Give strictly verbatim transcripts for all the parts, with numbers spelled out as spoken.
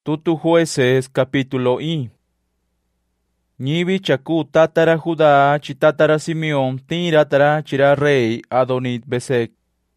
Tutu Jueces capítulo I. Ñivi chaku tatara Judá chi tatara Simeón tiratara chira rey Adonit Besek.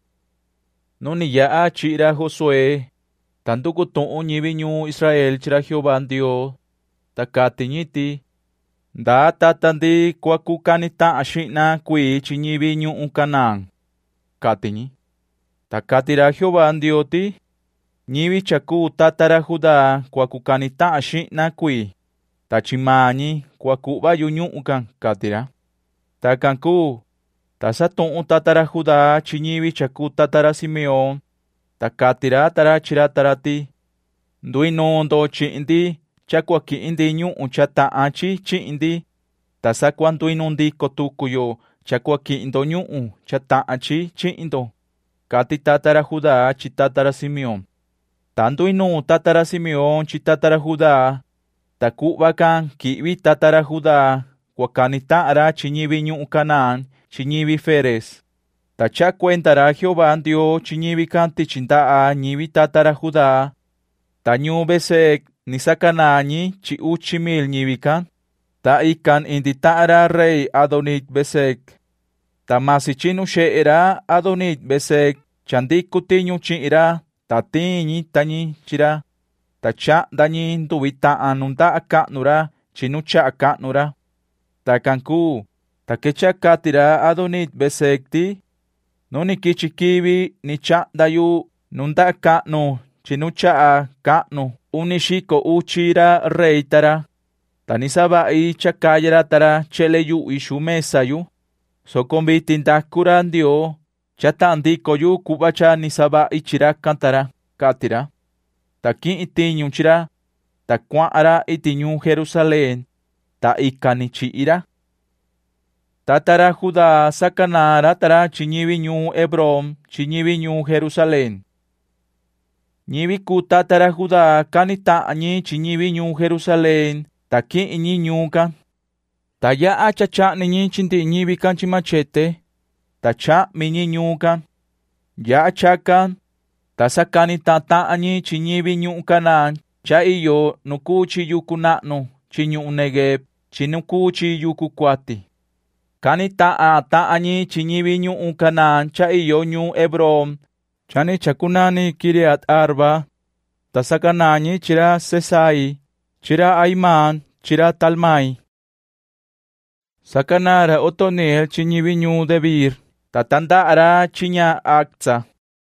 Noni ya chira Josué. Tanto kuton ñivi ñu Israel chira Jehová Dios. Takati ñiti. Da tatandi kwaku kanita ashina kui chi ñivi ñu Canaán. Katiñi. Takatira Jehová Dios ti. Ñivi chaku tatara Judá kwaku kanita ashina kui. Tachimani kwaku bayu ñu'ukan katira. Takanku. Tasaton tatara Judá chi ñivi chaku tatara Simeón. Takatira tara chira tarati. Nduino ndo chi'indi chakwaki indi ñu'u chata'a chi chi'indi. Tasakwa nduino ndi kotukuyo chakwaki indo ñu'u chata'a chi chi'indo. Kati tatara Judá chi tatara Simeón. Tanto inu tatara Simeón chi tatara Judá. Takubakan kiwi tatara Judá. Wakani ta'ara chi ñivi ñu'u Canaán chi ñivi Feres. Tacha cuentara Jehová Dios chi ñivi kanti chinda'a ñivi tatara Judá. Tañu Besek ni sakanañi chi uchi mil ñivi kan. Ta ikan indi ta'ara rey Adonit Besek. Tamasichinu she'era Adonit Besek chandiku tiñu chi'ira. Tatiñi tañi chira. Tacha dañi ndubita anunda aka'nura chinu cha aka'nura. Takanku. Takecha katira Adonit Besekti. Noni kichikibi ni cha dayu nunda aka'nu chinu cha aka'nu. Unishiko uchira reitara. Tanisabai chakayara tara cheleyu ishu mesayu. Sokombiti ndakura ndio. Chata andiko yu kubacha nisaba ichira kantara katira. Taki itiñu chira. Takwara itiñu Jerusalén. Ta ikanichi ira. Tatara Judá sakanara tara chiñivi ñu Hebrón chiñivi ñu Jerusalén. Ñivi ku tatara Judá kanita añi chiñivi ñu Jerusalén. Taki iñi ñuka. Taya achacha niñi chinti ñivi kanchi machete. Tacha mini ñukan. Ya chakan. Tasakani tata añi chiñivi ñu Canaán. Cha iyo nukuchi yuku na'nu. Chiñu Negeb. Chinukuchi yuku kwati. Kani ta'a ta añi chiñivi ñu Canaán. Cha iyo ñu Hebrón. Chani chakunani Kiriat Arba. Tasakanañi chira Sesai. Chira Aimán. Chira Talmai. Sakanara Otoniel chiñivi ñu Debir. Tatandara chiña Akza.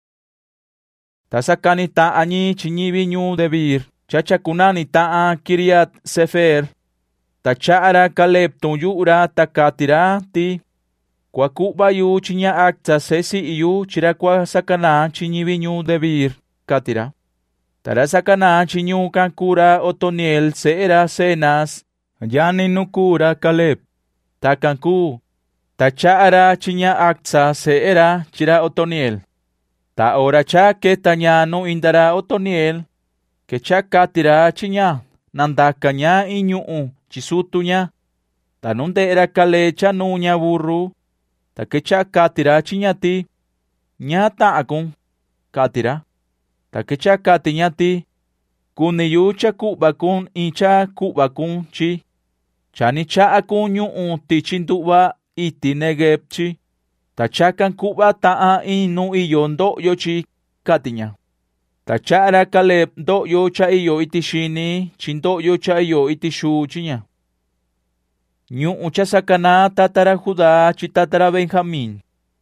Tasakani ta'añi chiñivi ñu Debir. Chachakunani ta'a Kiriat Sefer. Tachara Caleb tuyura takatira ti. Kwakuba yu chiña Akza sesi iyu chirakwa sakana chiñivi ñu Debir. Katira. Tara sakana chiñu kankura Otoniel seera Senas. Yani nukura Caleb. Takanku. Tachara chiña Akza seera chira Otoniel. Ta ora cha que tañano indara Otoniel. Que cha katira chiña. Nandakaña iñu chisutuña. Ta nunde era kalecha nuña burru. Ta que cha katira chiña ti. Ña taakun. Katira. Ta que cha katiña ti. Kuniyu cha kubakun incha kubakun chi. Chani cha akun ñu tichinduba iti Negeb-chi. Tachakan kuba ta'a inu iyo ndo'yo chi katiña. Tachara Caleb ndo'yo cha iyo iti shini chi ndo'yo cha iyo iti shu chiña. Ñu'u cha sakana tatara Judá chi tatara Benjamín.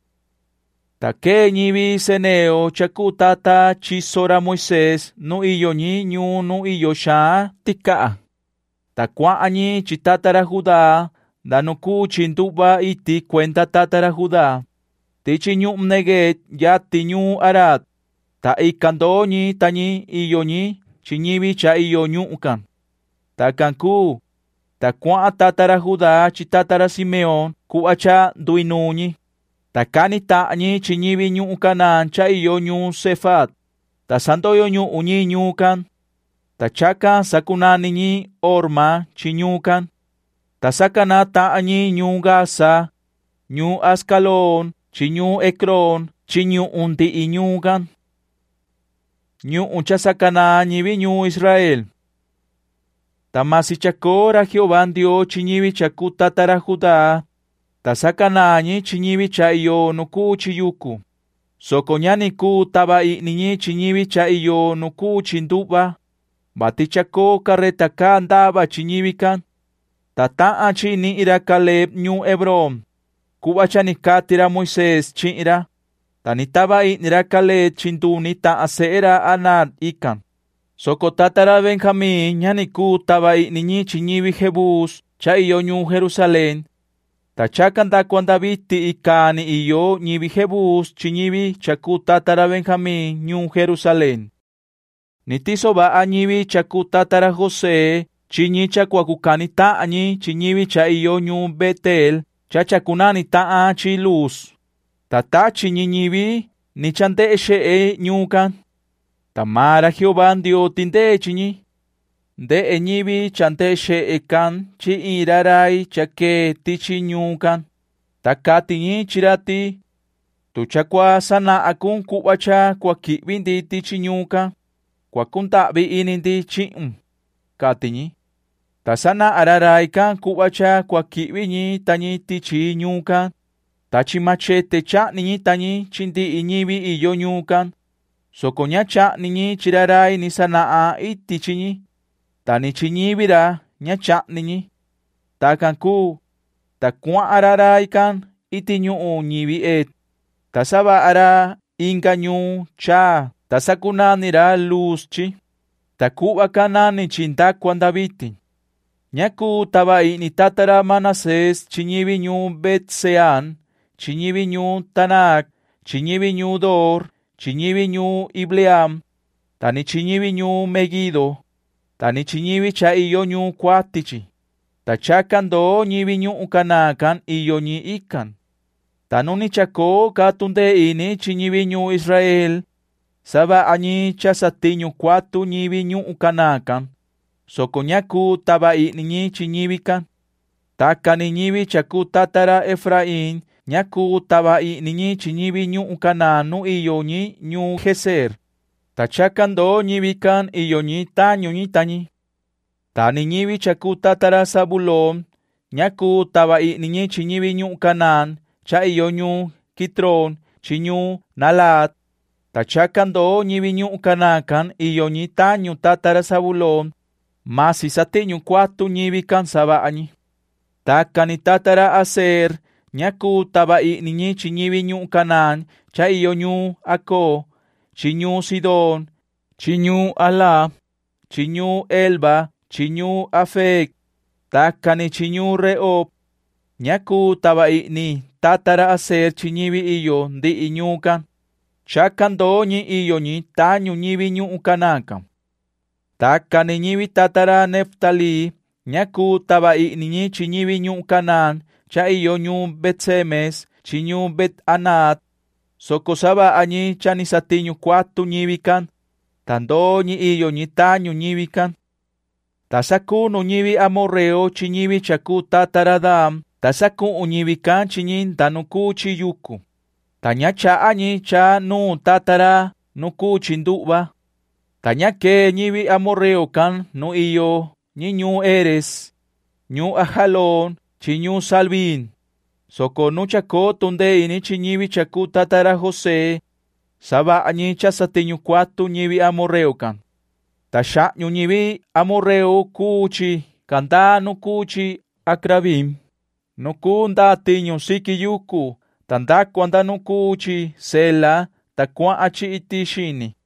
Take ñivi seneo chaku tata chi sora Moisés nu iyo ñi ñu nu iyo sha tika'a. Takwa ñi chi tatara Judá. Danuku chinduba iti cuenta tatara Judá. Tichi ñu Neget yati ñu Arad. Ta ikando ñi tañi iyo ñi chiñivi cha iyo ñu'kan. Takanku. Takwa tatara Judá chi tatara Simeón kuacha duinu ñi. Takani ta'ñi chiñivi ñu Canaán cha iyo ñu Sefat. Tasandoyo ñu uñi ñukan. Tachaka sakunani ñi Orma chiñukan. Tasakana ta'añi ñu Gaza, ñu Ascalón, chi ñu Ecrón, chi ñu undi iñugan. Ñu uncha sakana ñivi ñu Israel. Tamasi chakora Jehová Dios chiñivi chaku tatara Judá. Tasakanañi chiñivi cha iyo nuku chiyuku. Sokoñani ku taba niñi chiñivi cha iyo nuku chinduba. Bati chako kareta ka andaba chiñivi kan. Tataan chi ni ira Caleb ñu Hebrón. Kuba chani katira Moisés chi ira. Tanitaba nira Caleb chinduni ta aseera anad ikan. Soko tatara Benjamín ñani ku taba niñi chiñivi Jebús cha iyo ñu Jerusalén. Tachakanda cuanda viti ikani iyo ñivi Jebús chiñivi chaku tatara Benjamín ñu Jerusalén. Nitiso ba añivi chaku tatara José chiñi chakuakukani ta'añi chiñivi cha iyo ñu Betel cha chakunani ta'a chi Luz. Tata chiñi ñivi ni chante she'e ñukan. Tamara Jehová Dios tinde chiñi. De eñivi chante she'e kan chi irarai chake tichi ñukan. Takatiñi chirati. Tuchakwa sana akun kubacha kwa kibindi tichi ñukan. Kwa kuntabi inindi chi'um. Katiñi. Tasana ararai kan kubacha kwa kibiñi tañi tichi ñukan. Tachi machete cha niñi tañi chindi iñivi iyo ñukan. Sokoña cha niñi chirarai ni sanaa iti chiñi. Tani chiñivira ña cha niñi. Takan ku. Takua ararai kan iti ñu'u ñivi et. Tasaba ara inka ñu cha. Tasakunanira Luz chi. Takuba kanani chinta cuanda viti. Ñaku taba ni tatara Manasés chiñivi ñu Betsean. Chiñivi ñu Tanak, chiñivi ñu Dor, chiñivi ñu Ibleam, tani chiñivi ñu Megido, tani chiñivi cha iyo ñu Cuatichi, tachakan do ñivi ñu Kanakan iyo ñi ikan. Tanuni chako katunde ini chiñivi ñu Israel, saba añi chasati ñu Cuatu ñivi ñu Kanakan, sokoñaku taba ini chiñivi kan. Takani ñivi chaku tatara Efraín, ñaku taba niñi chiñivi ñu kananu iyo ñi ñu Geser. Tachakan do ñivi kan iyo ñi taño ñi tañi. Tani ñivi chaku tatara Zabulón, ñaku taba niñi chiñivi ñu Kanán, cha iyo ñu Kitrón, chiñu Nalat. Tachakan do ñivi ñu Kanakan iyo ñi taño tatara Zabulón, masi satiñu cuatu ñivi kan saba añi. Takani tatara Aser, ñaku taba niñi chiñivi ñu Kanán, cha iyo ñu Ako, chiñu Sidón, chiñu Alá, chiñu Elba, chiñu Afek, takani chiñu Reob, ñaku taba ni tatara Aser chiñivi iyo ndi iñukan, chakan do ñi iyo ñi tañu ñivi ñu Kanakan. Takani ñivi tatara Neftalí, ñaku taba niñi chiñivi ñu Kanán, cha iyo ñu Betsemes, chiñu Bet-Anat, sokosaba añi chanisatiñu cuatu ñivikan, tando ñi iyo ñi tañu ñivikan. Tasakunu ñivi Amorreo chiñivi chaku tataradam, tasaku ñivikan chiñin tanuku chiyuku. Taña cha añi cha nu tatara nuku chinduba. Taña ke ñivi Amorreo kan nu iyo ñi ñu Eres, ñu Ajalón, chiñu Salvín. Soko nu chako tunde ini chiñivi chaku tatara José, saba añi chasatiñu cuatu ñivi Amorreo kan. Tashañu ñivi Amorreo kuchi, kanda nu kuchi Akrabim. Nuku ndatiñu sikiyuku, tanda cuanda nu kuchi Sela, takua achi iti shini.